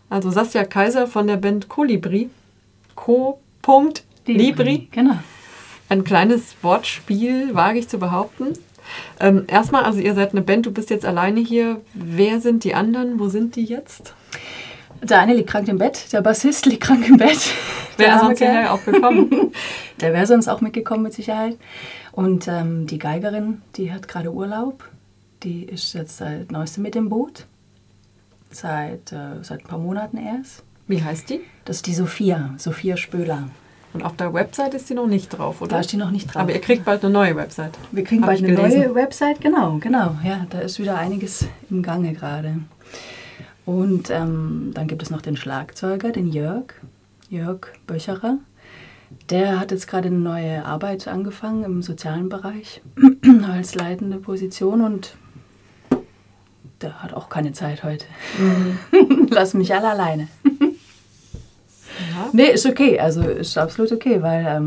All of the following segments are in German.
Also Saskia Kaiser von der Band Kolibri. Co.Libri. Genau. Ein kleines Wortspiel, wage ich zu behaupten. Erstmal, also ihr seid eine Band, du bist jetzt alleine hier. Wer sind die anderen? Wo sind die jetzt? Der eine liegt krank im Bett, der Bassist liegt krank im Bett. Wäre sonst hierher auch gekommen. Der wäre sonst auch mitgekommen mit Sicherheit. Und die Geigerin, die hat gerade Urlaub. Die ist jetzt seit neuestem mit dem Boot. Seit ein paar Monaten erst. Wie heißt die? Das ist die Sophia Spöhler. Und auf der Website ist die noch nicht drauf, oder? Da ist die noch nicht drauf. Aber ihr kriegt bald eine neue Website. Wir kriegen bald eine neue Website, genau. Ja, da ist wieder einiges im Gange gerade. Und dann gibt es noch den Schlagzeuger, den Jörg Böcherer. Der hat jetzt gerade eine neue Arbeit angefangen im sozialen Bereich als leitende Position und der hat auch keine Zeit heute. Lass mich alle alleine. Ja. Nee, ist okay, also ist absolut okay, weil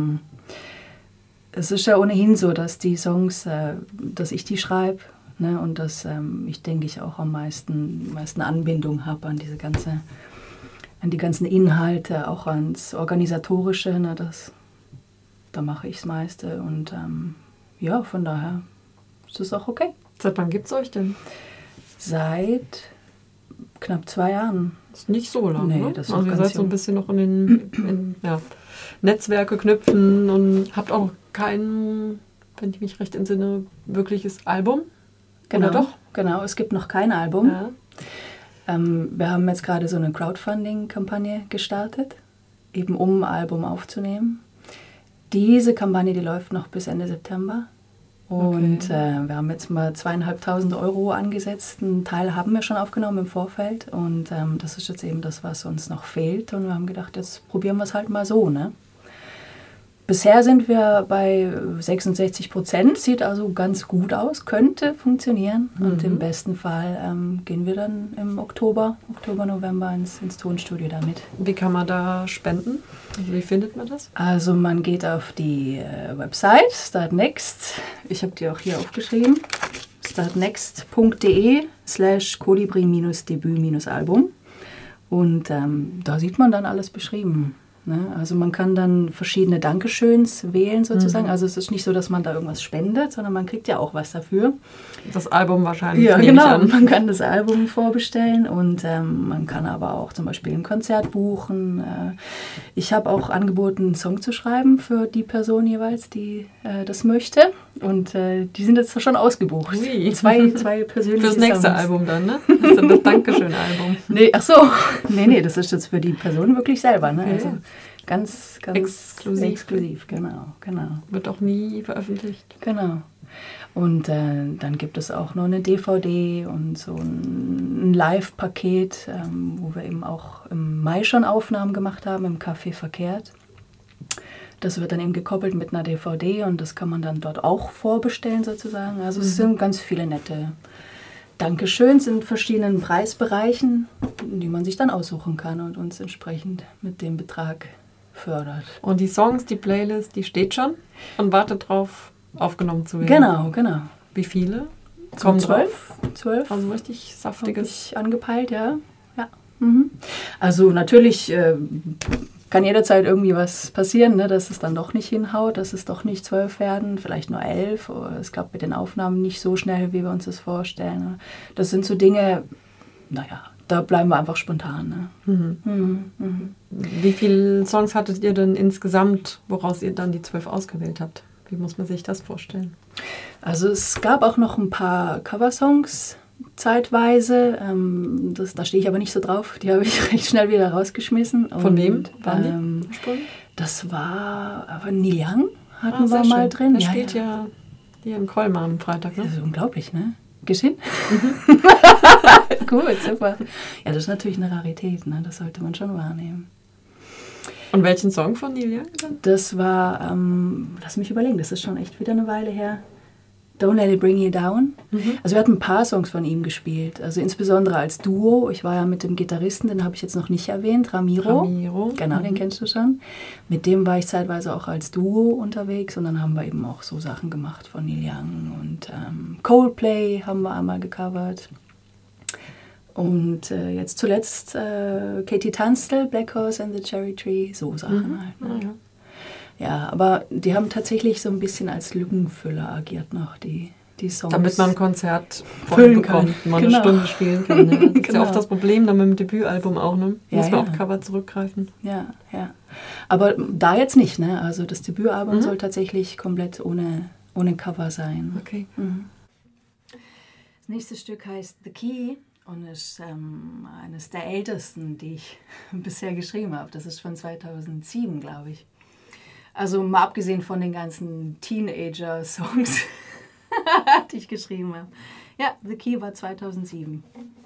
es ist ja ohnehin so, dass die Songs, dass ich die schreibe, ne, und dass ich, denke ich, auch am meisten Anbindung habe an die ganzen Inhalte, auch ans Organisatorische, ne, da mache ich das meiste und ja, von daher ist es auch okay. Seit wann gibt es euch denn? Seit knapp 2 Jahren. Das ist nicht so lange, nee, ne? Das ist also ihr seid so ein bisschen noch in Netzwerke knüpfen und habt auch kein, wenn ich mich recht entsinne, wirkliches Album. Genau, oder doch? Genau, es gibt noch kein Album. Ja. Wir haben jetzt gerade so eine Crowdfunding-Kampagne gestartet, eben um ein Album aufzunehmen. Diese Kampagne, die läuft noch bis Ende September. Und wir haben jetzt mal 2.500 € angesetzt. Einen Teil haben wir schon aufgenommen im Vorfeld. Und das ist jetzt eben das, was uns noch fehlt. Und wir haben gedacht, jetzt probieren wir es halt mal so, ne? Bisher sind wir bei 66%, sieht also ganz gut aus, könnte funktionieren. Und im besten Fall gehen wir dann im Oktober, November ins Tonstudio damit. Wie kann man da spenden? Also wie findet man das? Also man geht auf die Website Startnext, ich habe die auch hier aufgeschrieben, startnext.de/kolibri-debüt-album und da sieht man dann alles beschrieben. Ne? Also man kann dann verschiedene Dankeschöns wählen sozusagen. Also es ist nicht so, dass man da irgendwas spendet, sondern man kriegt ja auch was dafür. Das Album wahrscheinlich. Ja, genau. Man kann das Album vorbestellen und man kann aber auch zum Beispiel ein Konzert buchen. Ich habe auch angeboten, einen Song zu schreiben für die Person jeweils, die das möchte. Und die sind jetzt schon ausgebucht. Ui. Zwei persönliche Fürs nächste Songs. Album dann, ne? Das ist dann das Dankeschön-Album. Nee, ach so. Nee, das ist jetzt für die Person wirklich selber. Ne? Okay. Also ganz exklusiv. Genau. Wird auch nie veröffentlicht. Genau. Und dann gibt es auch noch eine DVD und so ein Live-Paket, wo wir eben auch im Mai schon Aufnahmen gemacht haben, im Café Verkehrt. Das wird dann eben gekoppelt mit einer DVD und das kann man dann dort auch vorbestellen sozusagen. Also es sind ganz viele nette Dankeschöns in verschiedenen Preisbereichen, die man sich dann aussuchen kann und uns entsprechend mit dem Betrag fördert. Und die Songs, die Playlist, die steht schon und wartet drauf, aufgenommen zu werden. Genau. Wie viele? Kommen 12. Also richtig saftiges. Ich angepeilt, ja. Mhm. Also natürlich kann jederzeit irgendwie was passieren, ne, dass es dann doch nicht hinhaut, dass es doch nicht 12 werden, vielleicht nur 11. Oder es klappt mit den Aufnahmen nicht so schnell, wie wir uns das vorstellen. Das sind so Dinge, da bleiben wir einfach spontan. Ne? Wie viele Songs hattet ihr denn insgesamt, woraus ihr dann die 12 ausgewählt habt? Wie muss man sich das vorstellen? Also es gab auch noch ein paar Coversongs zeitweise. Da stehe ich aber nicht so drauf. Die habe ich recht schnell wieder rausgeschmissen. Von wem waren die? Das war aber Neil Young hatten wir sehr mal schön. drin. Der spielt ja hier in Colmar am Freitag. Ne? Das ist unglaublich, ne? Geschehen? Gut, super. Ja, das ist natürlich eine Rarität, ne? Das sollte man schon wahrnehmen. Und welchen Song von Neil Young dann? Das war, lass mich überlegen, das ist schon echt wieder eine Weile her. Don't Let It Bring You Down. Also wir hatten ein paar Songs von ihm gespielt, also insbesondere als Duo. Ich war ja mit dem Gitarristen, den habe ich jetzt noch nicht erwähnt, Ramiro. Genau, den kennst du schon. Mit dem war ich zeitweise auch als Duo unterwegs und dann haben wir eben auch so Sachen gemacht von Neil Young und Coldplay haben wir einmal gecovert. Und jetzt zuletzt Katie Tunstall, Black Horse and the Cherry Tree, so Sachen halt. Ne? Ja, aber die haben tatsächlich so ein bisschen als Lückenfüller agiert noch, die Songs. Damit man ein Konzert füllen kann, man eine Stunde spielen kann. Ja. Das ist ja oft das Problem dann mit dem Debütalbum auch, ne? Muss man auf Cover zurückgreifen. Ja. Aber da jetzt nicht, ne? Also das Debütalbum soll tatsächlich komplett ohne Cover sein. Okay. Das nächste Stück heißt The Key und ist eines der ältesten, die ich bisher geschrieben habe. Das ist von 2007, glaube ich. Also mal abgesehen von den ganzen Teenager-Songs, die ich geschrieben habe. Ja, The Key war 2007.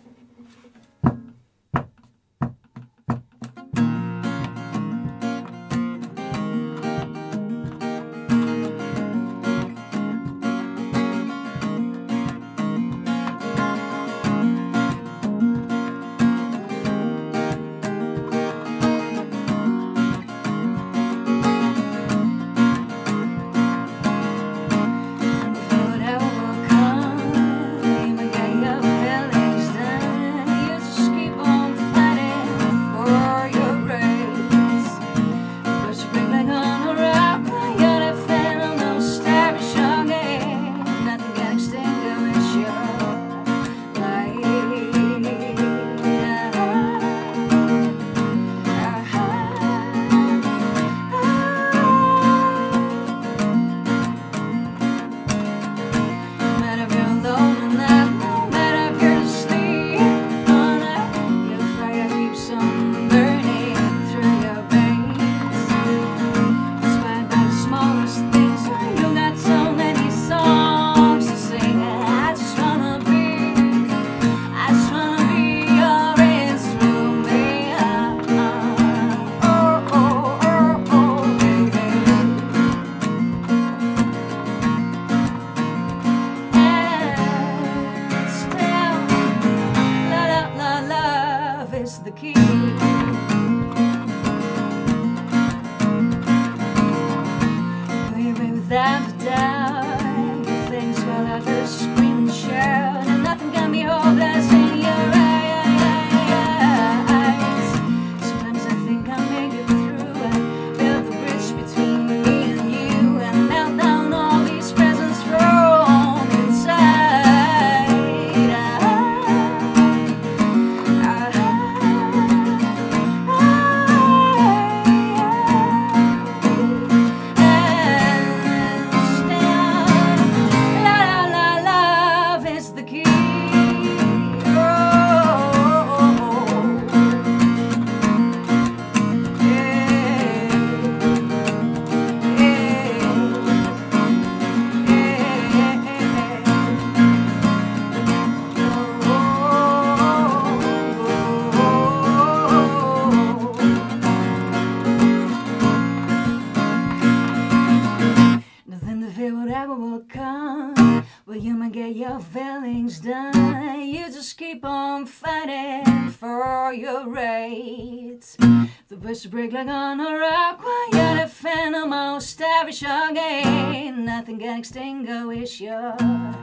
To break like on a rock while you're the phantom most lavish again. Nothing can extinguish your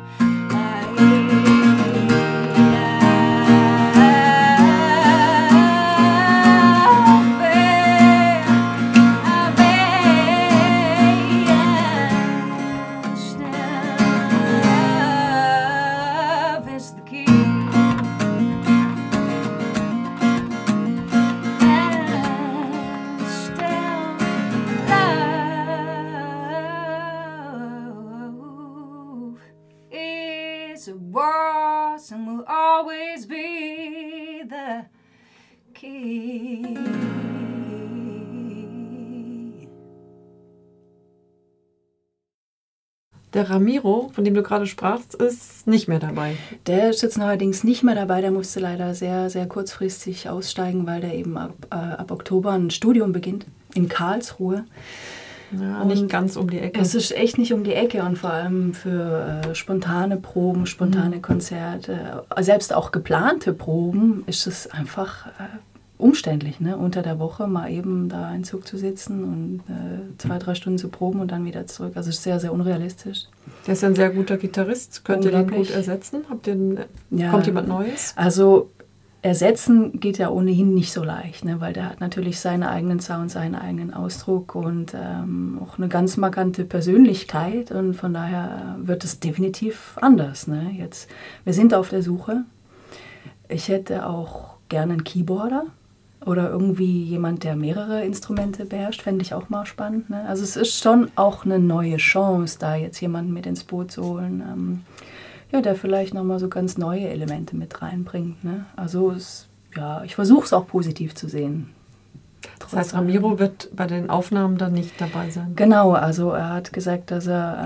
light. And will always be the key. Der Ramiro, von dem du gerade sprachst, ist nicht mehr dabei. Der ist jetzt neuerdings nicht mehr dabei. Der musste leider sehr, sehr kurzfristig aussteigen, weil der eben ab Oktober ein Studium beginnt in Karlsruhe. Ja, nicht ganz um die Ecke. Es ist echt nicht um die Ecke und vor allem für spontane Proben, spontane Konzerte, selbst auch geplante Proben, ist es einfach umständlich, ne? Unter der Woche mal eben da einen Zug zu sitzen und 2-3 Stunden zu proben und dann wieder zurück. Also es ist sehr, sehr unrealistisch. Der ist ein sehr guter Gitarrist. Könnt ihr den gut ersetzen? Kommt jemand Neues? Also ersetzen geht ja ohnehin nicht so leicht, ne? Weil der hat natürlich seinen eigenen Sound, seinen eigenen Ausdruck und auch eine ganz markante Persönlichkeit und von daher wird es definitiv anders. Ne? Jetzt, wir sind auf der Suche. Ich hätte auch gerne einen Keyboarder oder irgendwie jemand, der mehrere Instrumente beherrscht, fände ich auch mal spannend. Ne? Also es ist schon auch eine neue Chance, da jetzt jemanden mit ins Boot zu holen, der vielleicht nochmal so ganz neue Elemente mit reinbringt. Ne? Also ich versuche es auch positiv zu sehen. Das heißt, Ramiro wird bei den Aufnahmen dann nicht dabei sein? Genau, also er hat gesagt, dass er,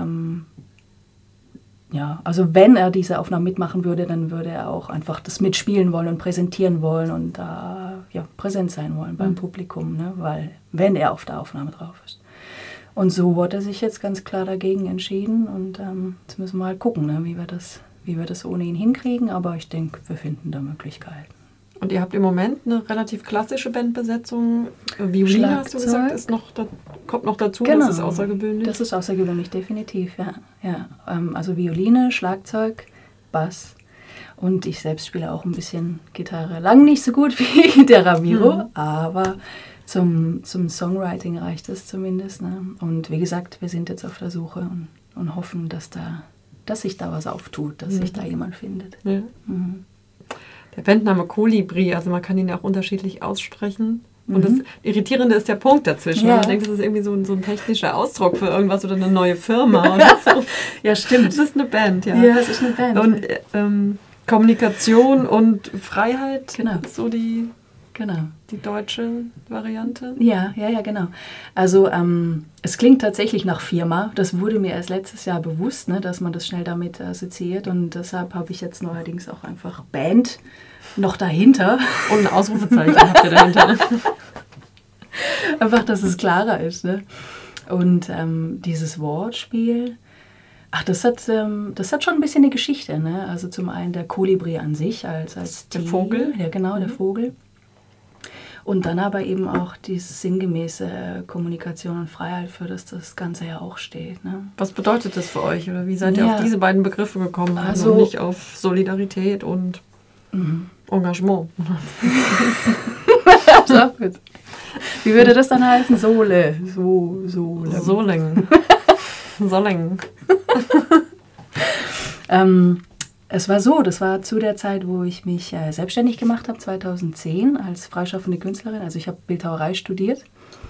also wenn er diese Aufnahmen mitmachen würde, dann würde er auch einfach das mitspielen wollen und präsentieren wollen und da präsent sein wollen beim Publikum, ne? Weil wenn er auf der Aufnahme drauf ist. Und so wurde er sich jetzt ganz klar dagegen entschieden und jetzt müssen wir halt gucken, ne, wie wir das ohne ihn hinkriegen, aber ich denke, wir finden da Möglichkeiten. Und ihr habt im Moment eine relativ klassische Bandbesetzung. Violine, hast du gesagt, kommt noch dazu, genau. Das ist außergewöhnlich. Das ist außergewöhnlich, definitiv, ja. Also Violine, Schlagzeug, Bass und ich selbst spiele auch ein bisschen Gitarre. Lang nicht so gut wie der Ramiro, aber zum Songwriting reicht es zumindest. Ne? Und wie gesagt, wir sind jetzt auf der Suche und hoffen, dass sich da was auftut, dass sich da jemand findet. Ja. Der Bandname Kolibri, also man kann ihn ja auch unterschiedlich aussprechen. Und das Irritierende ist der Punkt dazwischen. Ja. Man denkt, das ist irgendwie so ein technischer Ausdruck für irgendwas oder eine neue Firma oder so. Ja, stimmt. Das ist eine Band, ja. Ja, es ist eine Band. Und Kommunikation und Freiheit, genau. Ist so die deutsche Variante. Ja, genau. Also es klingt tatsächlich nach Firma. Das wurde mir erst letztes Jahr bewusst, ne, dass man das schnell damit assoziiert. Und deshalb habe ich jetzt neuerdings auch einfach Band noch dahinter. Und ein Ausrufezeichen habt ihr dahinter. Einfach, dass es klarer ist. Ne? Und dieses Wortspiel, das hat schon ein bisschen eine Geschichte. Ne? Also zum einen der Kolibri an sich als der Vogel. Ja, genau, der Vogel. Und dann aber eben auch diese sinngemäße Kommunikation und Freiheit, für das Ganze ja auch steht. Ne? Was bedeutet das für euch? Oder wie seid ihr auf diese beiden Begriffe gekommen? Also nicht auf Solidarität und Engagement. Wie würde das dann heißen? Sohle. Soleng. Es war so, das war zu der Zeit, wo ich mich selbstständig gemacht habe, 2010, als freischaffende Künstlerin. Also ich habe Bildhauerei studiert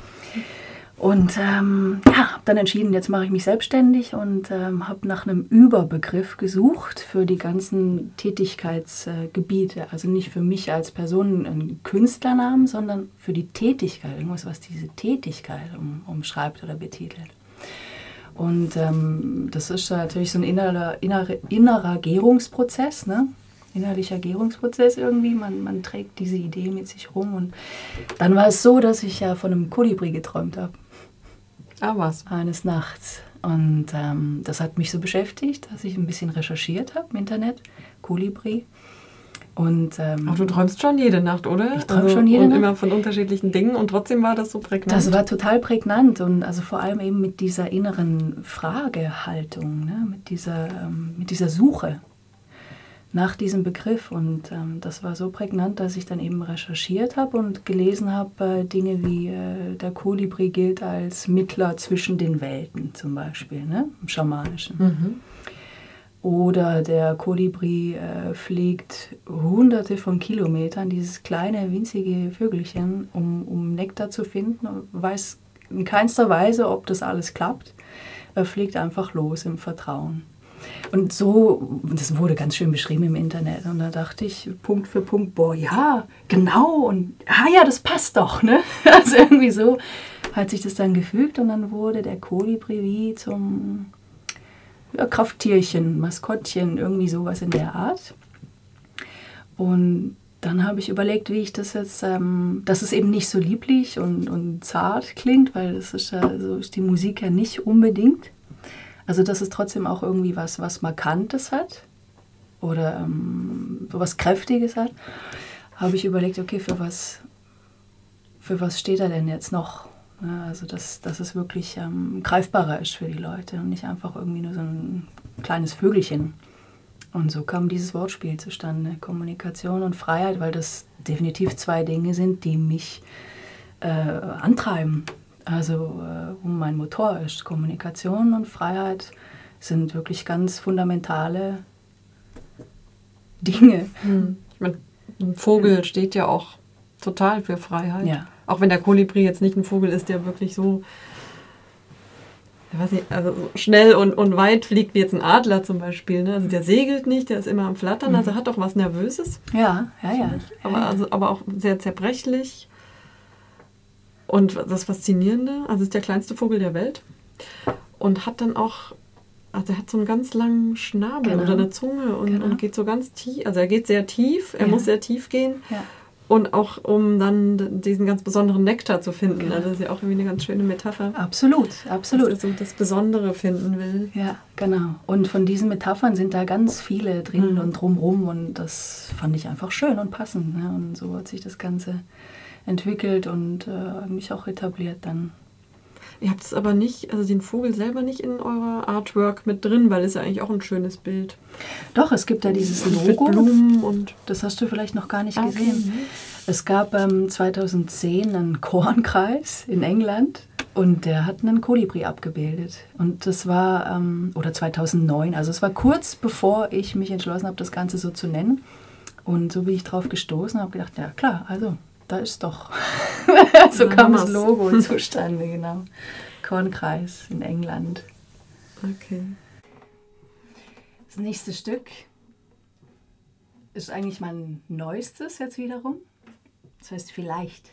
und habe dann entschieden, jetzt mache ich mich selbstständig und habe nach einem Überbegriff gesucht für die ganzen Tätigkeitsgebiete. Also nicht für mich als Person einen Künstlernamen, sondern für die Tätigkeit, irgendwas, was diese Tätigkeit umschreibt oder betitelt. Und das ist natürlich so ein innerer Gärungsprozess, ne? Innerlicher Gärungsprozess irgendwie. Man trägt diese Idee mit sich rum. Und dann war es so, dass ich ja von einem Kolibri geträumt habe. Ah, was? Eines Nachts. Und das hat mich so beschäftigt, dass ich ein bisschen recherchiert habe im Internet. Kolibri. Und, du träumst schon jede Nacht, oder? Ich träume schon jede Nacht. Und immer von unterschiedlichen Dingen und trotzdem war das so prägnant? Das war total prägnant und also vor allem eben mit dieser inneren Fragehaltung, ne? mit dieser Suche nach diesem Begriff. Und das war so prägnant, dass ich dann eben recherchiert habe und gelesen habe, Dinge wie der Kolibri gilt als Mittler zwischen den Welten zum Beispiel, ne? Im Schamanischen. Oder der Kolibri fliegt hunderte von Kilometern, dieses kleine, winzige Vögelchen, um Nektar zu finden, weiß in keinster Weise, ob das alles klappt. Er fliegt einfach los im Vertrauen. Und so, das wurde ganz schön beschrieben im Internet. Und da dachte ich Punkt für Punkt, boah, ja, genau. Und ja, das passt doch. Ne? Also irgendwie so hat sich das dann gefügt und dann wurde der Kolibri wie zum Krafttierchen, Maskottchen, irgendwie sowas in der Art. Und dann habe ich überlegt, wie ich das jetzt, dass es eben nicht so lieblich und zart klingt, weil das ist ja, so ist die Musik ja nicht unbedingt. Also dass es trotzdem auch irgendwie was Markantes hat oder was Kräftiges hat, habe ich überlegt, okay, für was steht er denn jetzt noch? Ja, also dass es wirklich greifbarer ist für die Leute und nicht einfach irgendwie nur so ein kleines Vögelchen Und so kam dieses Wortspiel zustande, Kommunikation und Freiheit, weil das definitiv 2 Dinge sind, die mich antreiben. Also mein Motor ist Kommunikation und Freiheit sind wirklich ganz fundamentale Dinge. Ich meine, ein Vogel steht ja auch total für Freiheit. Ja. Auch wenn der Kolibri jetzt nicht ein Vogel ist, der wirklich so, ich weiß nicht, also so schnell und weit fliegt wie jetzt ein Adler zum Beispiel. Ne? Also der segelt nicht, der ist immer am Flattern, also hat doch was Nervöses. Ja. Aber auch sehr zerbrechlich. Und das Faszinierende, also ist der kleinste Vogel der Welt und hat dann auch, also er hat so einen ganz langen Schnabel oder eine Zunge und geht so ganz tief, also er geht sehr tief, er muss sehr tief gehen und auch um dann diesen ganz besonderen Nektar zu finden. Genau. Also das ist ja auch irgendwie eine ganz schöne Metapher. Absolut. Dass er so das Besondere finden will. Ja, genau. Und von diesen Metaphern sind da ganz viele drin und drumrum und das fand ich einfach schön und passend. Ne? Und so hat sich das Ganze entwickelt und mich auch etabliert dann. Ihr habt es aber nicht, also den Vogel selber nicht in eurer Artwork mit drin, weil es ja eigentlich auch ein schönes Bild. Doch, es gibt da dieses Logo. Mit Blumen und das hast du vielleicht noch gar nicht gesehen. Es gab 2010 einen Kornkreis in England und der hat einen Kolibri abgebildet. Und das war, oder 2009, also es war kurz bevor ich mich entschlossen habe, das Ganze so zu nennen. Und so bin ich drauf gestoßen und habe gedacht, ja klar, also da ist doch. So kam das Logo zustande, genau. Kornkreis in England. Okay. Das nächste Stück ist eigentlich mein neuestes jetzt wiederum. Das heißt Vielleicht.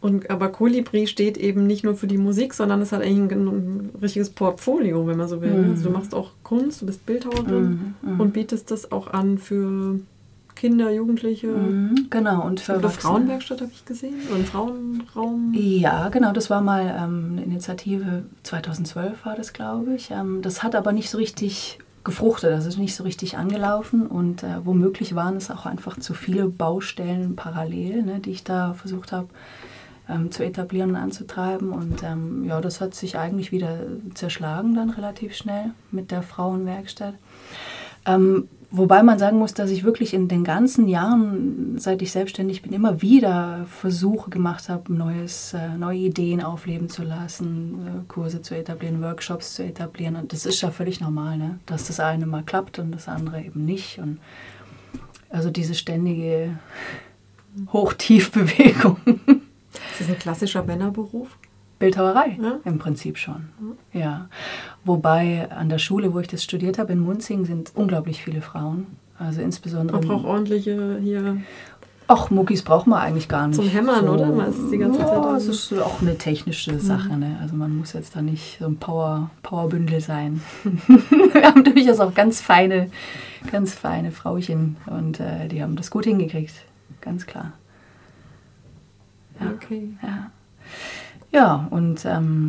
Aber Kolibri steht eben nicht nur für die Musik, sondern es hat eigentlich ein richtiges Portfolio, wenn man so will. Also du machst auch Kunst, du bist Bildhauerin und bietest das auch an für Kinder, Jugendliche. Genau. Und für eine Frauenwerkstatt habe ich gesehen, so ein Frauenraum. Ja, genau, das war mal eine Initiative, 2012 war das, glaube ich. Das hat aber nicht so richtig gefruchtet, das ist nicht so richtig angelaufen und womöglich waren es auch einfach zu viele Baustellen parallel, ne, die ich da versucht habe zu etablieren und anzutreiben. Und ja, das hat sich eigentlich wieder zerschlagen dann relativ schnell mit der Frauenwerkstatt. Wobei man sagen muss, dass ich wirklich in den ganzen Jahren, seit ich selbstständig bin, immer wieder Versuche gemacht habe, neue Ideen aufleben zu lassen, Kurse zu etablieren, Workshops zu etablieren. Und das ist ja völlig normal, ne? Dass das eine mal klappt und das andere eben nicht. Und also diese ständige Hoch-Tief-Bewegung. Ist das ein klassischer Männerberuf? Bildhauerei, ja? Im Prinzip schon. Ja. Wobei an der Schule, wo ich das studiert habe, in Munzing, sind unglaublich viele Frauen. Also insbesondere. Man braucht ordentliche hier. Ach, Muckis braucht man eigentlich gar nicht. Zum Hämmern, so, oder? Man ist die ganze Zeit das ist auch eine technische Sache. Ne? Also man muss jetzt da nicht so ein Powerbündel sein. Wir haben durchaus auch ganz feine Frauchen und die haben das gut hingekriegt. Ganz klar. Ja. Okay. Ja. Ja, und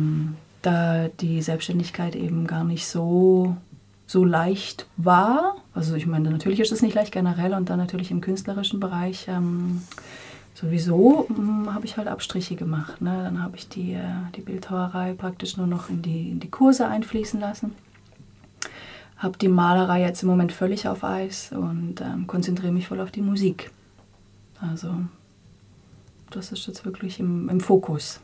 da die Selbstständigkeit eben gar nicht so leicht war, also ich meine, natürlich ist es nicht leicht generell und dann natürlich im künstlerischen Bereich sowieso habe ich halt Abstriche gemacht. Ne? Dann habe ich die Bildhauerei praktisch nur noch in die Kurse einfließen lassen. Habe die Malerei jetzt im Moment völlig auf Eis und konzentriere mich voll auf die Musik. Also das ist jetzt wirklich im Fokus.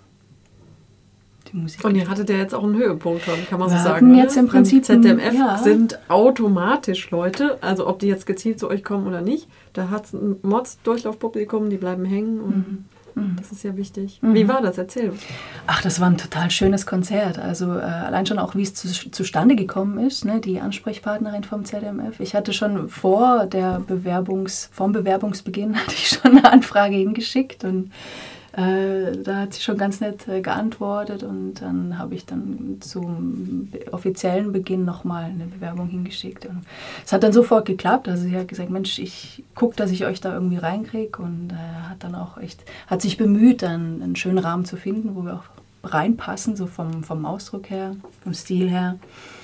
Die Musik. Und ihr hattet ja jetzt auch einen Höhepunkt schon, kann man so sagen. Wir hatten jetzt im Prinzip beim ZDMF sind automatisch Leute, also ob die jetzt gezielt zu euch kommen oder nicht, da hat es ein Mordsdurchlaufpublikum, die bleiben hängen und das ist ja wichtig. Wie war das? Erzähl. Ach, das war ein total schönes Konzert. Also allein schon auch, wie es zustande gekommen ist, ne? Die Ansprechpartnerin vom ZDMF. Ich hatte schon vom Bewerbungsbeginn hatte ich schon eine Anfrage hingeschickt und da hat sie schon ganz nett geantwortet und dann habe ich dann zum offiziellen Beginn nochmal eine Bewerbung hingeschickt. Und es hat dann sofort geklappt. Also sie hat gesagt, Mensch, ich gucke, dass ich euch da irgendwie reinkriege und hat dann auch hat sich bemüht, dann einen schönen Rahmen zu finden, wo wir auch reinpassen, so vom Ausdruck her, vom Stil her.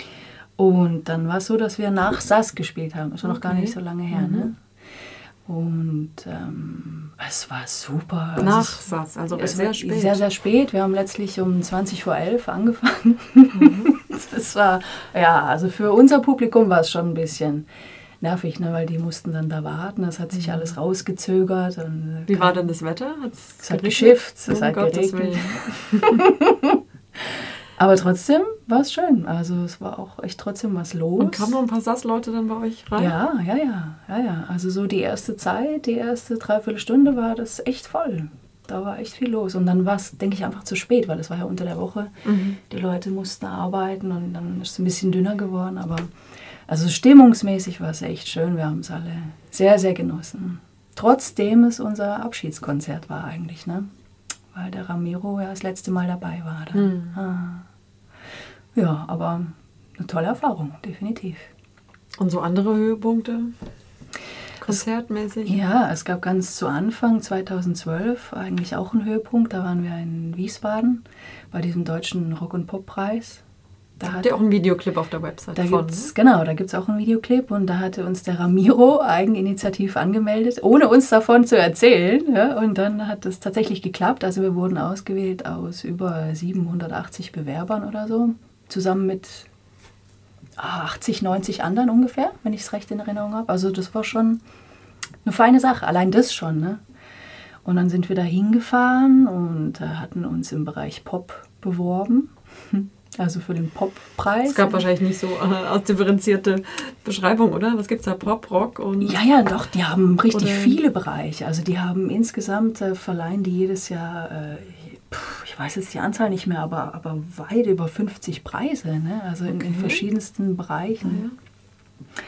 Und dann war es so, dass wir nach SAS gespielt haben. Das war noch gar nicht so lange her, ne? Und es war super. Nach SAS, also sehr spät. Sehr, sehr spät. Wir haben letztlich um 20:11 angefangen. Das war, ja, also für unser Publikum war es schon ein bisschen nervig, ne, weil die mussten dann da warten. Das hat sich alles rausgezögert. Und wie war denn das Wetter? Es hat geschifft, es hat geregnet. Aber trotzdem war es schön. Also es war auch echt trotzdem was los. Und kamen noch ein paar SAS-Leute dann bei euch rein? Ja. Also so die erste Dreiviertelstunde war das echt voll. Da war echt viel los. Und dann war es, denke ich, einfach zu spät, weil es war ja unter der Woche. Die Leute mussten arbeiten und dann ist es ein bisschen dünner geworden. Aber also stimmungsmäßig war es echt schön. Wir haben es alle sehr, sehr genossen. Trotzdem es unser Abschiedskonzert war eigentlich, ne? Weil der Ramiro ja das letzte Mal dabei war. Dann. Ja, aber eine tolle Erfahrung, definitiv. Und so andere Höhepunkte? Konzertmäßig? Es gab ganz zu Anfang, 2012, eigentlich auch einen Höhepunkt. Da waren wir in Wiesbaden bei diesem deutschen Rock- und Pop-Preis. Da habt ihr auch einen Videoclip auf der Website davon. Genau, da gibt es auch einen Videoclip und da hatte uns der Ramiro eigeninitiativ angemeldet, ohne uns davon zu erzählen. Ja, und dann hat es tatsächlich geklappt. Also wir wurden ausgewählt aus über 780 Bewerbern oder so, zusammen mit 80, 90 anderen ungefähr, wenn ich es recht in Erinnerung habe. Also das war schon eine feine Sache, allein das schon. Ne? Und dann sind wir da hingefahren und hatten uns im Bereich Pop beworben. Also für den Poppreis. Es gab wahrscheinlich nicht so ausdifferenzierte Beschreibung, oder? Was gibt es da? Pop, Rock und... Ja, doch, die haben richtig viele Bereiche. Also die haben insgesamt, verleihen die jedes Jahr, ich weiß jetzt die Anzahl nicht mehr, aber weit über 50 Preise, ne? Also in verschiedensten Bereichen.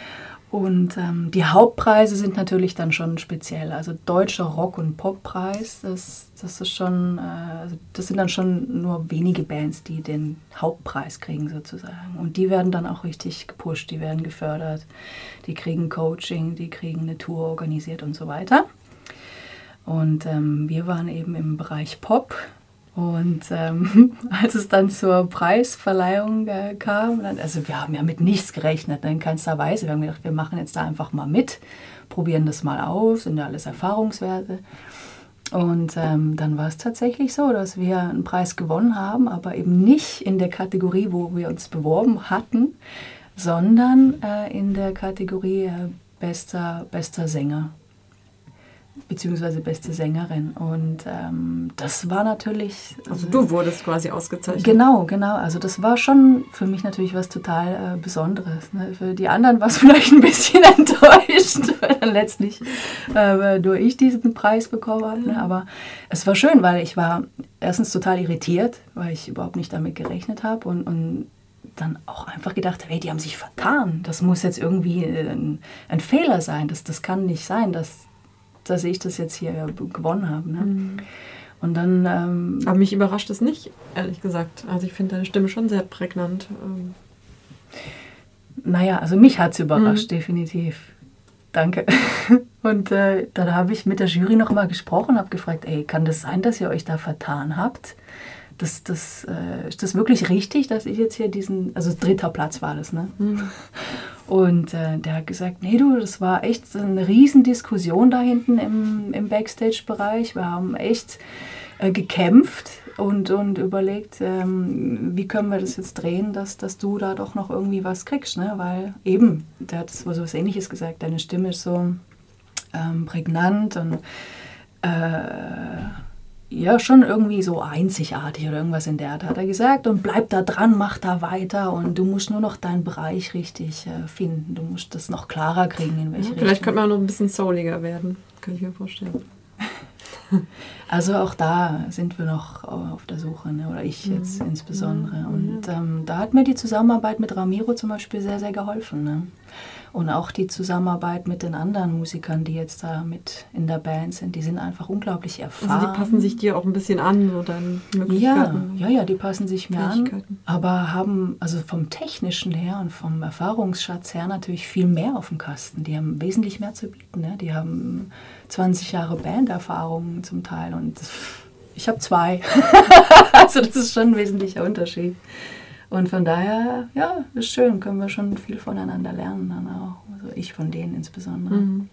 Und die Hauptpreise sind natürlich dann schon speziell. Also deutscher Rock- und Poppreis, das ist schon, das sind dann schon nur wenige Bands, die den Hauptpreis kriegen sozusagen. Und die werden dann auch richtig gepusht, die werden gefördert, die kriegen Coaching, die kriegen eine Tour organisiert und so weiter. Und wir waren eben im Bereich Pop. Und als es dann zur Preisverleihung kam, also wir haben ja mit nichts gerechnet, in keinster Weise. Wir haben gedacht, wir machen jetzt da einfach mal mit, probieren das mal aus, sind ja alles Erfahrungswerte. Und dann war es tatsächlich so, dass wir einen Preis gewonnen haben, aber eben nicht in der Kategorie, wo wir uns beworben hatten, sondern in der Kategorie bester Sänger. Beziehungsweise beste Sängerin. Und das war natürlich... Also du wurdest quasi ausgezeichnet. Genau. Also das war schon für mich natürlich was total Besonderes. Ne? Für die anderen war es vielleicht ein bisschen enttäuschend, weil dann letztlich nur ich diesen Preis bekommen habe. Ne? Aber es war schön, weil ich war erstens total irritiert, weil ich überhaupt nicht damit gerechnet habe und dann auch einfach gedacht habe, hey, die haben sich vertan. Das muss jetzt irgendwie ein Fehler sein. Das kann nicht sein, dass ich das jetzt hier gewonnen habe. Ne? Mhm. Und dann... Aber mich überrascht es nicht, ehrlich gesagt. Also ich finde deine Stimme schon sehr prägnant. Naja, also mich hat es überrascht, definitiv. Danke. Und dann habe ich mit der Jury noch mal gesprochen, habe gefragt, ey, kann das sein, dass ihr euch da vertan habt? Ist das wirklich richtig, dass ich jetzt hier also 3. Platz war das, ne? Mhm. Und der hat gesagt, nee du, das war echt eine Riesendiskussion da hinten im Backstage-Bereich. Wir haben echt gekämpft und überlegt, wie können wir das jetzt drehen, dass du da doch noch irgendwie was kriegst, ne? Weil eben, der hat so was Ähnliches gesagt, deine Stimme ist so prägnant und ja, schon irgendwie so einzigartig oder irgendwas in der Art, hat er gesagt. Und bleib da dran, mach da weiter und du musst nur noch deinen Bereich richtig finden. Du musst das noch klarer kriegen, in welche Richtung. Vielleicht könnte man noch ein bisschen souliger werden, kann ich mir vorstellen. Also auch da sind wir noch auf der Suche, ne? Oder ich jetzt insbesondere. Und da hat mir die Zusammenarbeit mit Ramiro zum Beispiel sehr, sehr geholfen. Ne? Und auch die Zusammenarbeit mit den anderen Musikern, die jetzt da mit in der Band sind, die sind einfach unglaublich erfahren. Also die passen sich dir auch ein bisschen an, so deinen Möglichkeiten. Ja, die passen sich mir an, aber haben also vom Technischen her und vom Erfahrungsschatz her natürlich viel mehr auf dem Kasten. Die haben wesentlich mehr zu bieten. Ne? Die haben 20 Jahre Banderfahrung zum Teil und ich habe 2. Also das ist schon ein wesentlicher Unterschied. Und von daher, ja, ist schön, können wir schon viel voneinander lernen dann auch. Also ich von denen insbesondere. Mhm.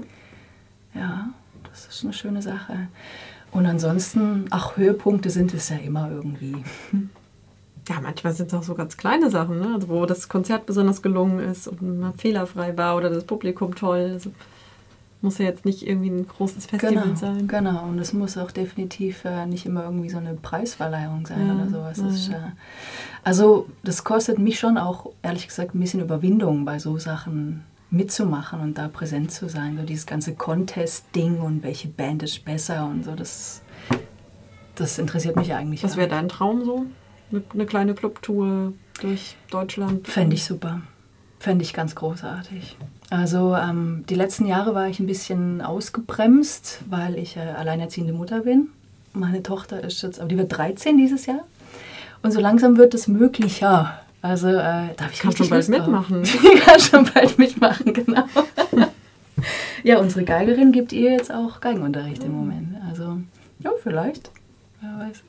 Ja, das ist eine schöne Sache. Und ansonsten, Höhepunkte sind es ja immer irgendwie. Ja, manchmal sind es auch so ganz kleine Sachen, ne? Also wo das Konzert besonders gelungen ist und man fehlerfrei war oder das Publikum toll. Also muss ja jetzt nicht irgendwie ein großes Festival sein. Genau, und es muss auch definitiv nicht immer irgendwie so eine Preisverleihung sein oder sowas. Also das kostet mich schon auch, ehrlich gesagt, ein bisschen Überwindung, bei so Sachen mitzumachen und da präsent zu sein. So dieses ganze Contest-Ding und welche Band ist besser und so, das interessiert mich eigentlich. Was wäre dein Traum so? Eine kleine Clubtour durch Deutschland? Fände ich super. Fände ich ganz großartig. Also die letzten Jahre war ich ein bisschen ausgebremst, weil ich alleinerziehende Mutter bin. Meine Tochter ist jetzt, aber die wird 13 dieses Jahr. Und so langsam wird es möglicher. Also darf ich kann schon bald mitmachen. Ich kann schon bald mitmachen, genau. Ja, unsere Geigerin gibt ihr jetzt auch Geigenunterricht im Moment. Also ja, vielleicht. Wer weiß.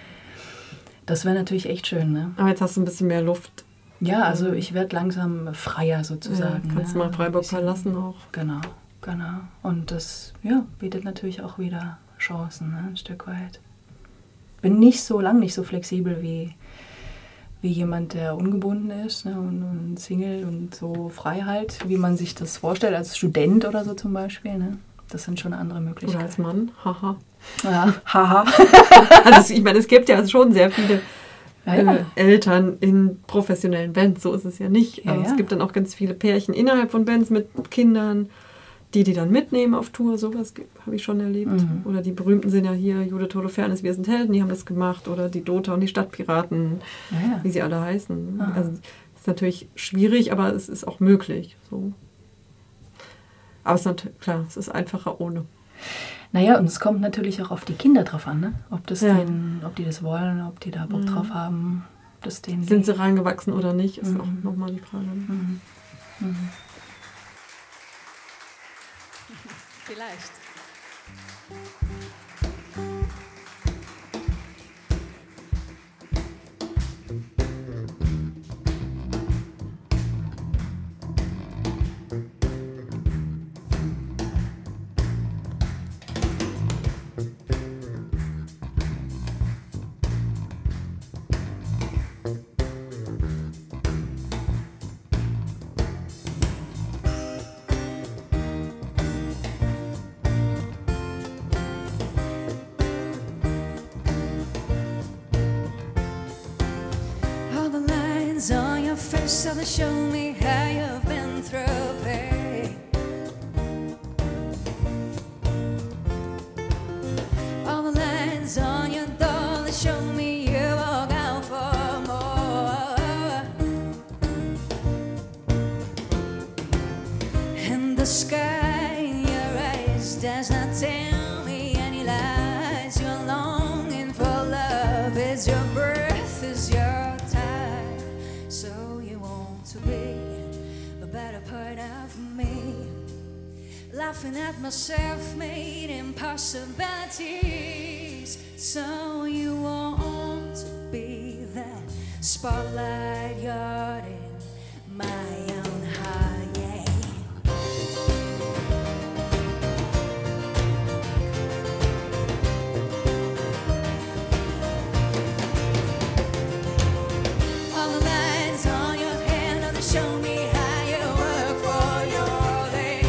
Das wäre natürlich echt schön, ne? Aber jetzt hast du ein bisschen mehr Luft. Ja, also ich werde langsam freier sozusagen. Ja, kannst du mal Freiburg verlassen auch. Genau. Und das bietet natürlich auch wieder Chancen, ne, ein Stück weit. Bin nicht so flexibel wie jemand, der ungebunden ist, ne, und Single und so frei halt, wie man sich das vorstellt, als Student oder so zum Beispiel. Ne? Das sind schon andere Möglichkeiten. Oder als Mann, haha. Ja, haha. Also ich meine, es gibt ja schon sehr viele Eltern in professionellen Bands, so ist es ja nicht. Aber es gibt dann auch ganz viele Pärchen innerhalb von Bands mit Kindern, die dann mitnehmen auf Tour, sowas habe ich schon erlebt. Mhm. Oder die berühmten sind ja hier, Judith Holofernes, Wir sind Helden, die haben das gemacht. Oder die Dota und die Stadtpiraten, wie sie alle heißen. Aha. Also es ist natürlich schwierig, aber es ist auch möglich. So. Aber es ist natürlich, klar, es ist einfacher ohne. Naja, und es kommt natürlich auch auf die Kinder drauf an, ne? Ob die das wollen, ob die da Bock drauf haben. Sind sie reingewachsen oder nicht, ist auch nochmal die Frage. Vielleicht. On your face, so they show me how you've been through pain. All the lines on your door, they show me you walk out for more. And the sky in your eyes does not tell me any lies. You're longing for love, it's your breath, it's your to be a better part of me, laughing at my self-made impossibilities. So you want to be that spotlight you're in my own heart, yeah. All the lines on your show me how you work for your day.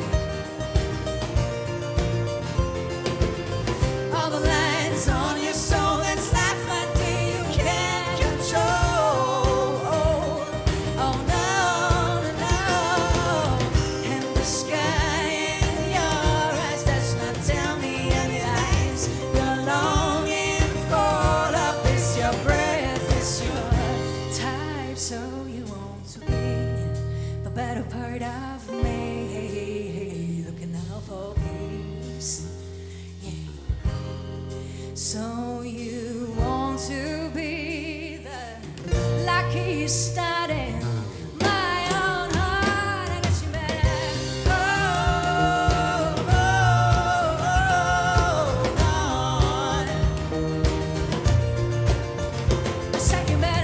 All the lines on your soul, that's life right there you can't control. Oh no, no, no. And the sky in your eyes does not tell me any lies. You're longing for love, it's your breath, it's your type, so better part of me, looking out for peace, yeah. So you want to be the lucky starting my own heart, and it's better. I said you better.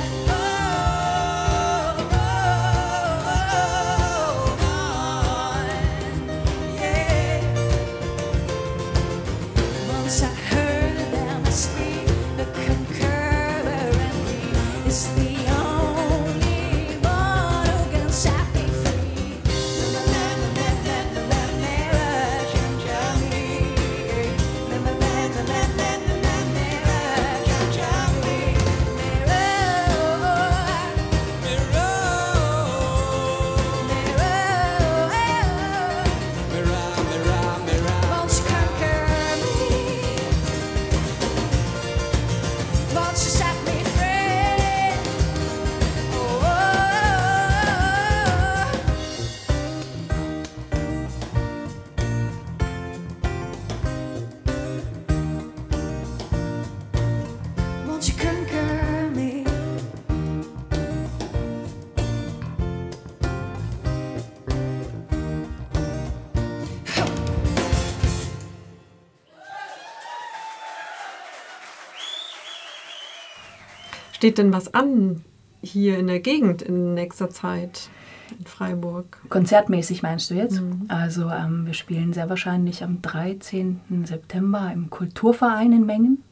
Steht denn was an hier in der Gegend in nächster Zeit in Freiburg? Konzertmäßig meinst du jetzt? Also wir spielen sehr wahrscheinlich am 13. September im Kulturverein in Mengen.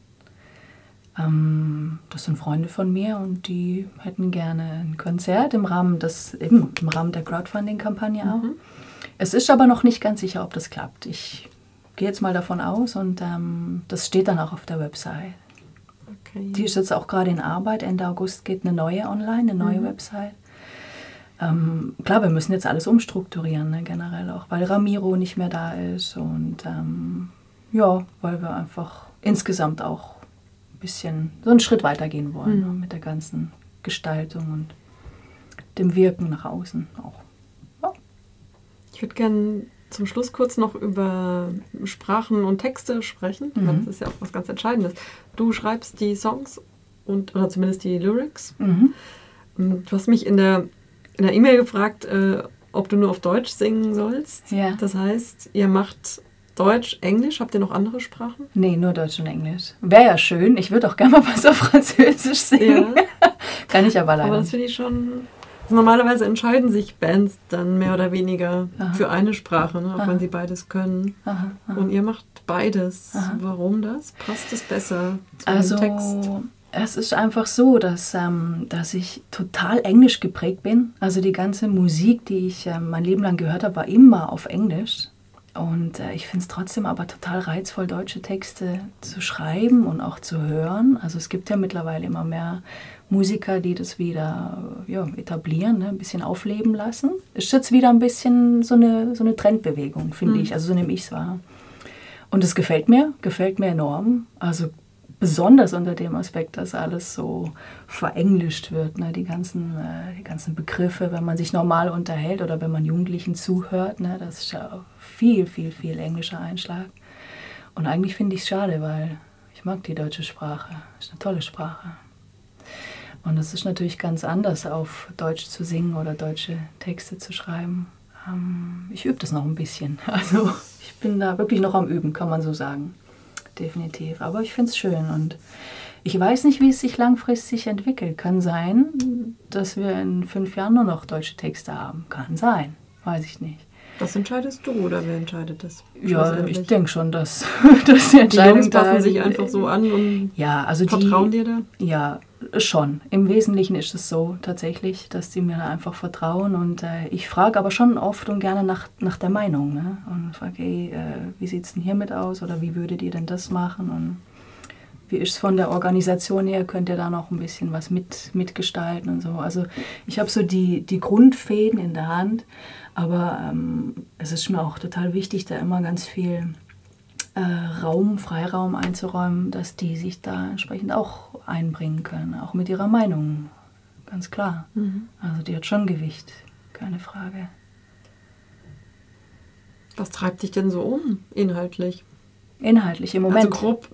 Das sind Freunde von mir und die hätten gerne ein Konzert im Rahmen der Crowdfunding-Kampagne auch. Es ist aber noch nicht ganz sicher, ob das klappt. Ich gehe jetzt mal davon aus und das steht dann auch auf der Website. Okay. Die ist jetzt auch gerade in Arbeit. Ende August geht eine neue online, eine neue Website. Klar, wir müssen jetzt alles umstrukturieren, ne, generell auch, weil Ramiro nicht mehr da ist und weil wir einfach insgesamt auch ein bisschen so einen Schritt weitergehen wollen, ne, mit der ganzen Gestaltung und dem Wirken nach außen auch. Ja. Ich würde gerne zum Schluss kurz noch über Sprachen und Texte sprechen, weil das ist ja auch was ganz Entscheidendes. Du schreibst die Songs oder zumindest die Lyrics. Und du hast mich in der E-Mail gefragt, ob du nur auf Deutsch singen sollst. Ja. Das heißt, ihr macht Deutsch, Englisch. Habt ihr noch andere Sprachen? Nee, nur Deutsch und Englisch. Wäre ja schön. Ich würde auch gerne mal was auf Französisch singen. Ja. Kann ich aber leider. Aber das finde ich schon... Also normalerweise entscheiden sich Bands dann mehr oder weniger für eine Sprache, ne, auch wenn sie beides können. Und ihr macht beides. Warum das? Passt es besser zu dem Text? Es ist einfach so, dass ich total englisch geprägt bin. Also die ganze Musik, die ich mein Leben lang gehört habe, war immer auf Englisch. Und ich finde es trotzdem aber total reizvoll, deutsche Texte zu schreiben und auch zu hören. Also es gibt ja mittlerweile immer mehr Musiker, die das wieder etablieren, ne? Ein bisschen aufleben lassen. Ist jetzt wieder ein bisschen so eine Trendbewegung, finde ich. Also so nehme ich es wahr. Und es gefällt mir enorm. Also besonders unter dem Aspekt, dass alles so verenglischt wird, ne? Die ganzen Begriffe, wenn man sich normal unterhält oder wenn man Jugendlichen zuhört, ne? Das ist ja viel, viel, viel englischer Einschlag. Und eigentlich finde ich es schade, weil ich mag die deutsche Sprache. Ist eine tolle Sprache. Und es ist natürlich ganz anders, auf Deutsch zu singen oder deutsche Texte zu schreiben. Ich übe das noch ein bisschen. Also ich bin da wirklich noch am Üben, kann man so sagen. Definitiv. Aber ich finde es schön und ich weiß nicht, wie es sich langfristig entwickelt. Kann sein, dass wir in 5 Jahren nur noch deutsche Texte haben. Kann sein. Weiß ich nicht. Das entscheidest du oder wer entscheidet das? Ja, ich denke schon, dass die Entscheidung... Die Jungs passen sich einfach so an und vertrauen dir da? Ja, schon. Im Wesentlichen ist es so tatsächlich, dass die mir da einfach vertrauen und ich frage aber schon oft und gerne nach der Meinung. Ne? Und frage, wie sieht es denn hiermit aus oder wie würdet ihr denn das machen und wie ist es von der Organisation her, könnt ihr da noch ein bisschen was mitgestalten und so. Also ich habe so die Grundfäden in der Hand, aber es ist mir auch total wichtig, da immer ganz viel Freiraum einzuräumen, dass die sich da entsprechend auch einbringen können, auch mit ihrer Meinung, ganz klar. Also die hat schon Gewicht, keine Frage. Was treibt dich denn so um, inhaltlich? Inhaltlich im Moment? Also grob,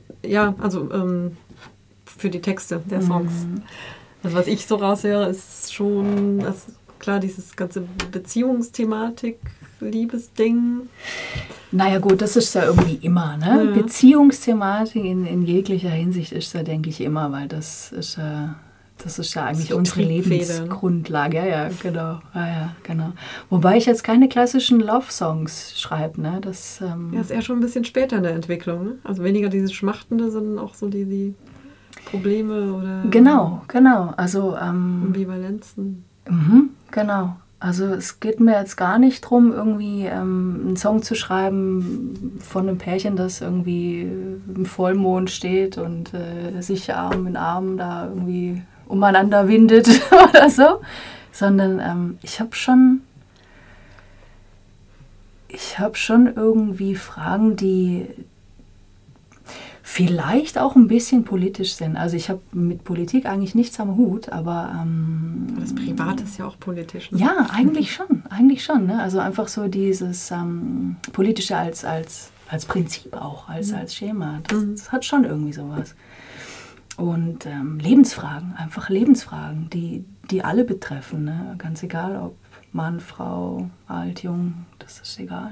für die Texte der Songs. Also was ich so raushöre, ist schon, klar, dieses ganze Beziehungsthematik, Liebesding. Naja gut, das ist ja irgendwie immer, ne? Ja. Beziehungsthematik in jeglicher Hinsicht ist ja, denke ich, immer, weil das ist ja eigentlich unsere Lebensgrundlage. Ja, genau. Ja, genau. Wobei ich jetzt keine klassischen Love-Songs schreibe, ne? Das ist eher schon ein bisschen später in der Entwicklung, ne? Also weniger dieses Schmachtende, sondern auch so die Probleme oder... Genau. Also Ambivalenzen. Genau. Also es geht mir jetzt gar nicht darum, irgendwie einen Song zu schreiben von einem Pärchen, das irgendwie im Vollmond steht und sich Arm in Arm da irgendwie umeinander windet oder so, sondern ich habe schon irgendwie Fragen, die vielleicht auch ein bisschen politisch sind. Also ich habe mit Politik eigentlich nichts am Hut, aber... das Privat ist ja auch politisch. Ne? Ja, eigentlich schon. Ne? Also einfach so dieses Politische als Prinzip auch, als Schema. Das hat schon irgendwie sowas. Und Lebensfragen, die alle betreffen. Ne? Ganz egal, ob Mann, Frau, alt, jung, das ist egal.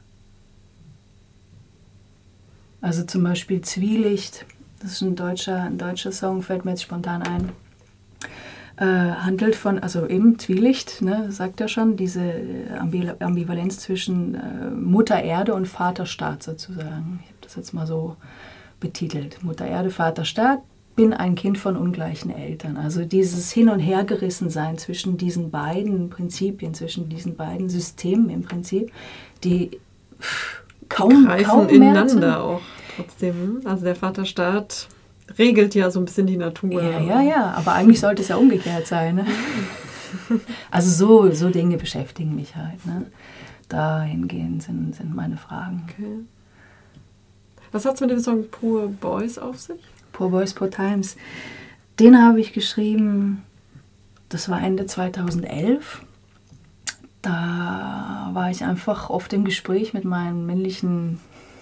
Also zum Beispiel Zwielicht, das ist ein deutscher Song, fällt mir jetzt spontan ein, handelt von, also eben Zwielicht, ne, sagt er schon, diese Ambivalenz zwischen Mutter Erde und Vater Staat sozusagen. Ich habe das jetzt mal so betitelt. Mutter Erde, Vater Staat, bin ein Kind von ungleichen Eltern. Also dieses Hin- und Hergerissensein zwischen diesen beiden Prinzipien, zwischen diesen beiden Systemen im Prinzip, die kaum ineinander auch trotzdem. Also der Vaterstaat regelt ja so ein bisschen die Natur. Ja, aber eigentlich sollte es ja umgekehrt sein. Ne? Also so Dinge beschäftigen mich halt. Ne? Dahingehend sind meine Fragen. Okay. Was hat es mit dem Song Poor Boys auf sich? Poor Boys, Poor Times. Den habe ich geschrieben, das war Ende 2011. Da war ich einfach oft im Gespräch mit meinen männlichen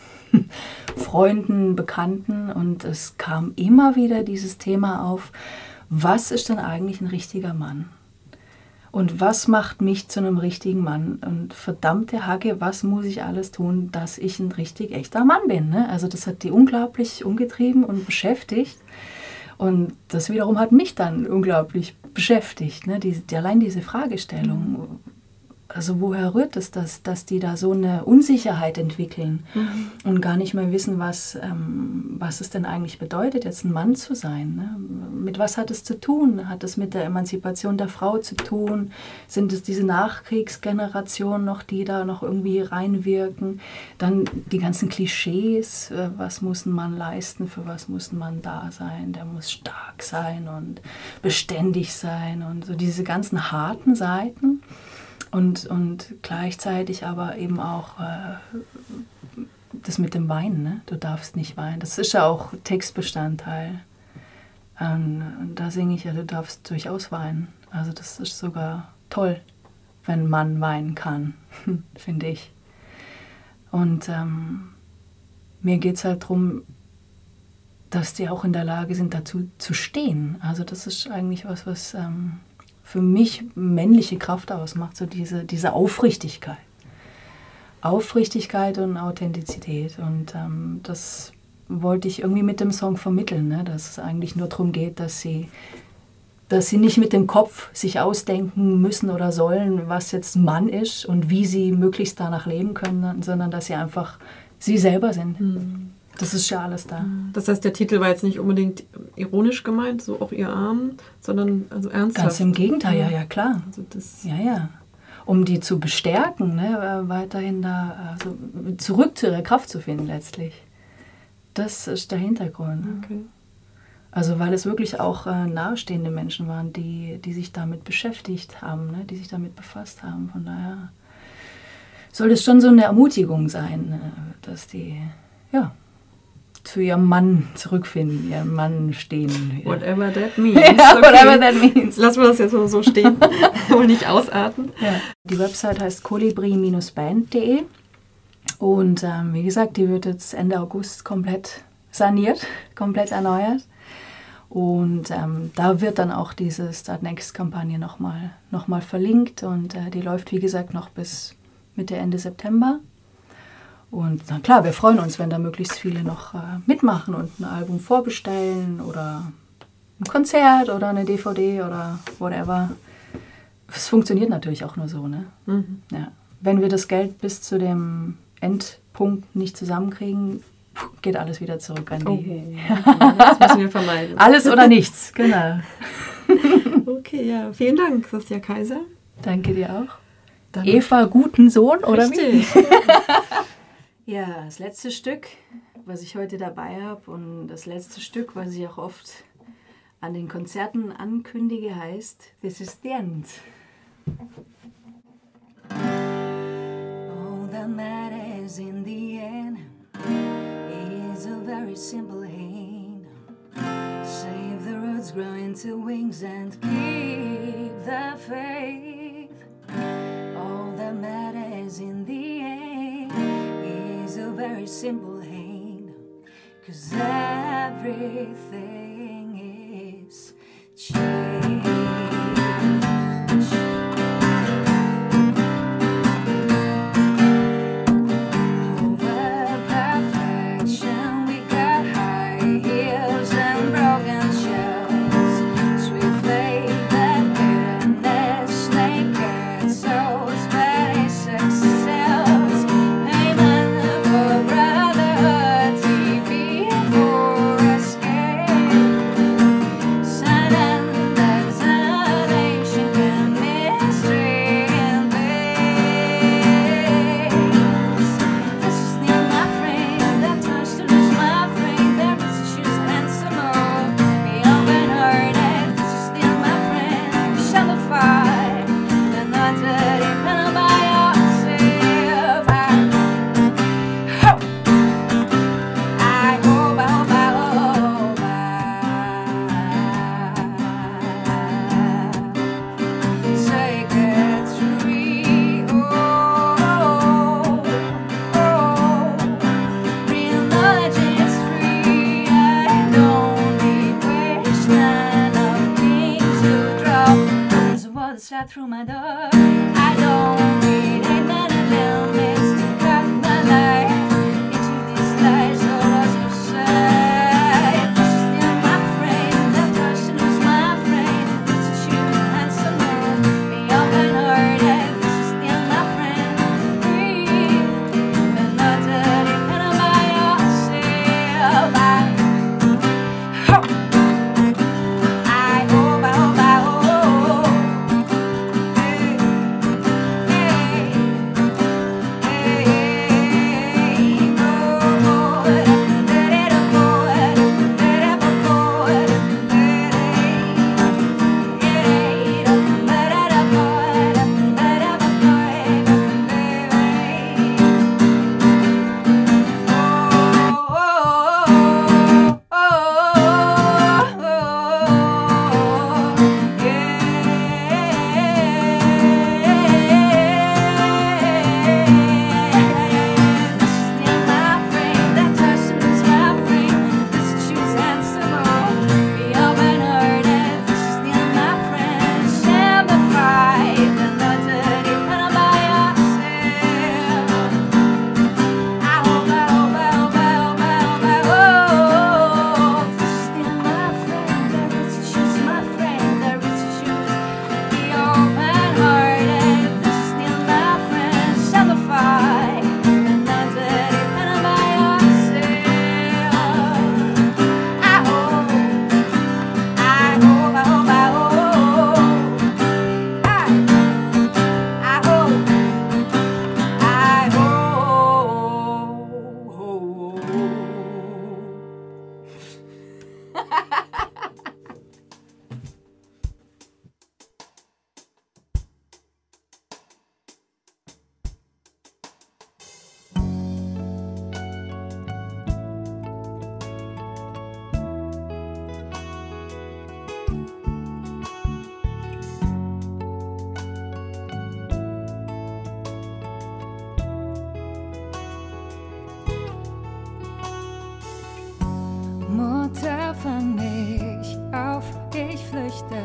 Freunden, Bekannten und es kam immer wieder dieses Thema auf, was ist denn eigentlich ein richtiger Mann? Und was macht mich zu einem richtigen Mann? Und verdammte Hacke, was muss ich alles tun, dass ich ein richtig echter Mann bin? Ne? Also das hat die unglaublich umgetrieben und beschäftigt. Und das wiederum hat mich dann unglaublich beschäftigt. Ne? Allein diese Fragestellung. Also woher rührt es das, dass die da so eine Unsicherheit entwickeln und gar nicht mehr wissen, was es denn eigentlich bedeutet, jetzt ein Mann zu sein. Ne? Mit was hat es zu tun? Hat es mit der Emanzipation der Frau zu tun? Sind es diese Nachkriegsgenerationen noch, die da noch irgendwie reinwirken? Dann die ganzen Klischees, was muss ein Mann leisten, für was muss ein Mann da sein? Der muss stark sein und beständig sein und so diese ganzen harten Seiten. Und gleichzeitig aber eben auch das mit dem Weinen, ne? Du darfst nicht weinen. Das ist ja auch Textbestandteil. Und da singe ich ja, du darfst durchaus weinen. Also das ist sogar toll, wenn ein Mann weinen kann, finde ich. Und mir geht es halt darum, dass die auch in der Lage sind, dazu zu stehen. Also das ist eigentlich was für mich männliche Kraft ausmacht, so diese Aufrichtigkeit. Aufrichtigkeit und Authentizität. Und das wollte ich irgendwie mit dem Song vermitteln, ne? Dass es eigentlich nur darum geht, dass sie nicht mit dem Kopf sich ausdenken müssen oder sollen, was jetzt Mann ist und wie sie möglichst danach leben können, sondern dass sie einfach sie selber sind. Das ist ja alles da. Das heißt, der Titel war jetzt nicht unbedingt ironisch gemeint, so auch ihr Arm, sondern also ernsthaft. Ganz im Gegenteil, ja klar. Also das Ja. Um die zu bestärken, ne, weiterhin da zurück zu ihrer Kraft zu finden letztlich. Das ist der Hintergrund. Okay. Also weil es wirklich auch nahestehende Menschen waren, die sich damit beschäftigt haben, ne, die sich damit befasst haben. Von daher soll es schon so eine Ermutigung sein, dass die zu ihrem Mann zurückfinden, ihrem Mann stehen. Whatever that means. Ja, whatever that means. Lassen wir das jetzt mal so stehen und nicht ausarten. Ja. Die Website heißt kolibri-band.de und wie gesagt, die wird jetzt Ende August komplett saniert, komplett erneuert. Und da wird dann auch diese Start Next-Kampagne noch mal verlinkt und die läuft, wie gesagt, noch bis Mitte, Ende September. Und na klar, wir freuen uns, wenn da möglichst viele noch mitmachen und ein Album vorbestellen oder ein Konzert oder eine DVD oder whatever. Es funktioniert natürlich auch nur so, ne? Ja. Wenn wir das Geld bis zu dem Endpunkt nicht zusammenkriegen, geht alles wieder zurück an die. Das müssen wir vermeiden. Alles oder nichts, genau. Okay, ja, vielen Dank, Saskia Kaiser. Danke dir auch. Dann Eva Gutensohn, oder wie? richtig. Ja, das letzte Stück, was ich heute dabei habe und das letzte Stück, was ich auch oft an den Konzerten ankündige, heißt This is the End. All that matters in the end is a very simple aim. Save the roots grow into wings and keep the faith. All that matters in the end is a very simple aim. 'Cause everything is change. Escape. slide through my door. I don't need another limits to cut my life into these lies or lots of sight. This is still my frame, that person who's my friend. It's a choose and some more. Be open-hearted, this is still my friend. Breathe, but not to depend on by yourself. Mutter, fang mich auf, ich flüchte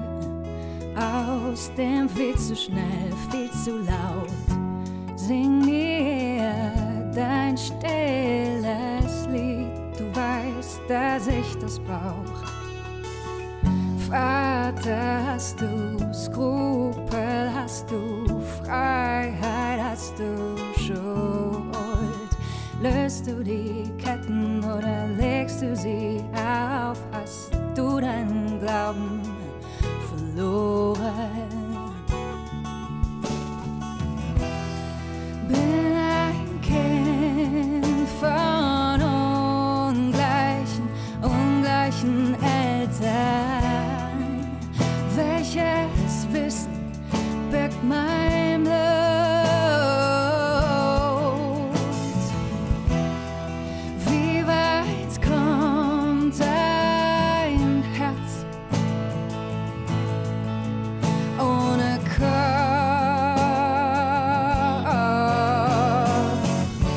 aus dem viel zu schnell, viel zu laut. Sing mir dein stilles Lied, du weißt, dass ich das brauch. Vater, hast du Skrupel, hast du Freiheit, hast du Schuld? Löst du die Ketten oder legst du sie auf? Hast du deinen Glauben verloren? Bin ein Kind von ungleichen Eltern. Welches Wissen birgt mein Blut? Wie weit kommt dein Herz ohne Kopf?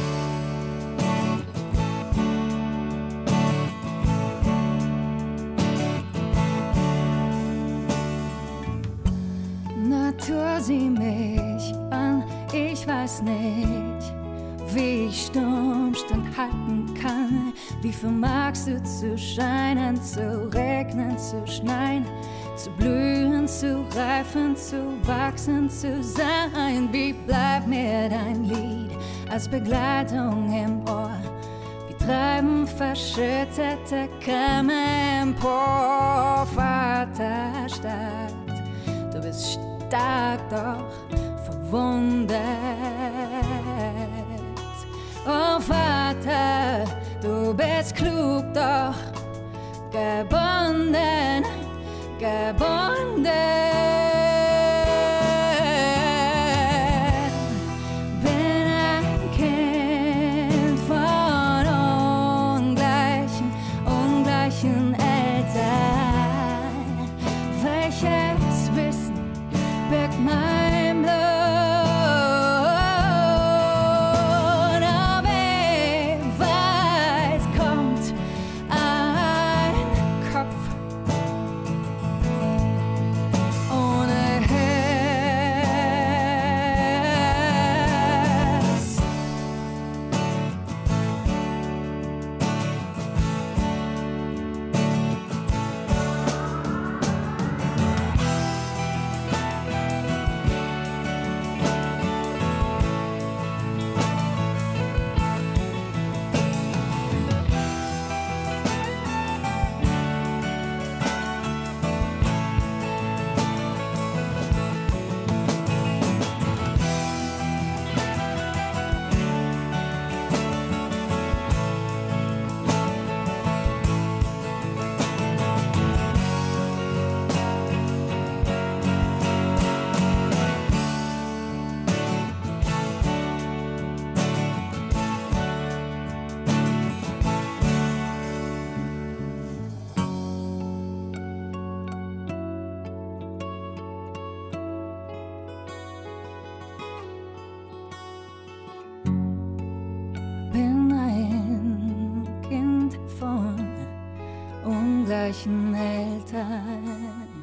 Natur, sieh mich an, ich weiß nicht, wie ich Sturm standhalten kann. Wie vermagst du zu scheinen, zu regnen, zu schneien, zu blühen, zu reifen, zu wachsen, zu sein? Wie bleibt mir dein Lied als Begleitung im Ohr? Wir treiben verschüttete Kämme empor. Vater, stark, du bist stark, doch verwundet. Oh Vater, du bist klug, doch gebunden, gebunden. Bin ein Kind von ungleichen Eltern. Welches Wissen birgt mein Blut? Ohne Eltern.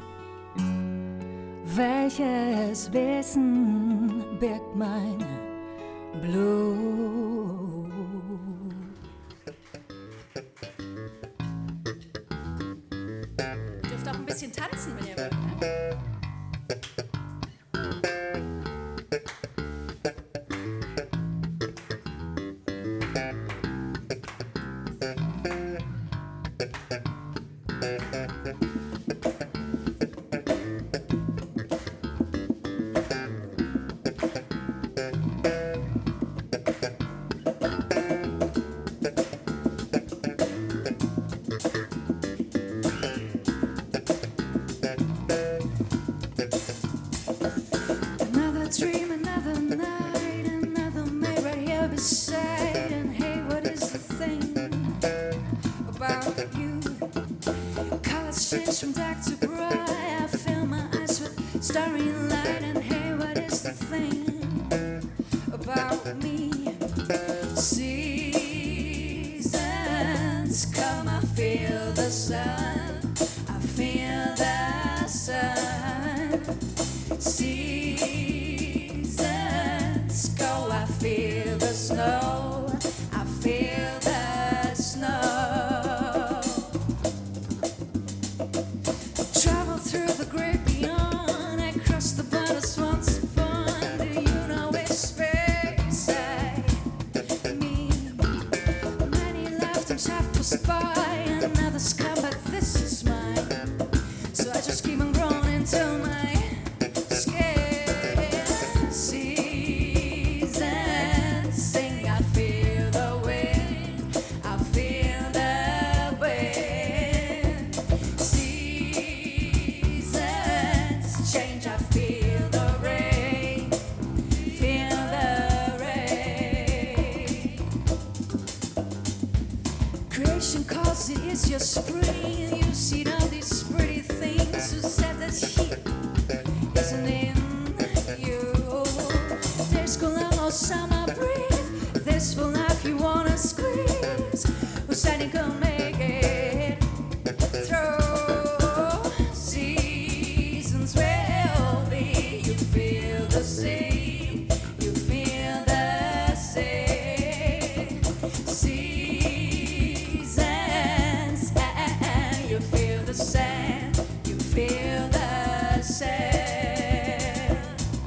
Welches Wissen birgt mein Blut? Ihr dürft auch ein bisschen tanzen, wenn ihr wollt. Ne? Another dream, another night, another mirror here beside. And hey, what is the thing about you? Colors change from dark to bright. I fill my eyes with starry light. And hey, what is the thing about me? Seasons come, I feel the sun. I feel the sun. Seasons go, I feel the snow. I feel the snow. Travel through the great beyond. I cross the borders once upon. Do you know it's space I mean? Many lifetimes have passed by, and others come, but this is mine. So I just keep on growing until my skin. Seasons sing, I feel the wind. I feel the wind. Seasons change, I feel the rain. Feel the rain. Creation calls, it is your spring. You see all these pretty things. Who said that heat isn't in you? There's colonial summer breeze. This full life you wanna squeeze. Who said you could make it through? Seasons will be. You feel the same. You feel the same. Seasons, you feel the same. You feel the same.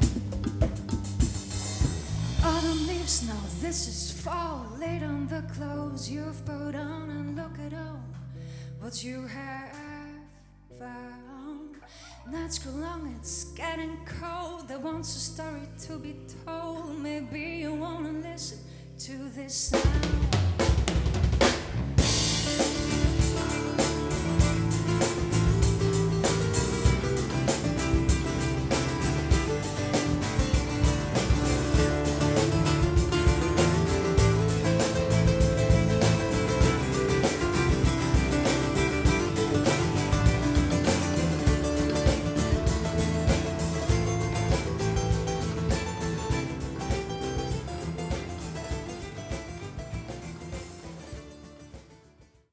Autumn leaves now, this is fall. Laid on the clothes you've put on, and look at all what you have found. Nights grow long, it's getting cold. There wants a story to be told. Maybe you wanna listen to this sound.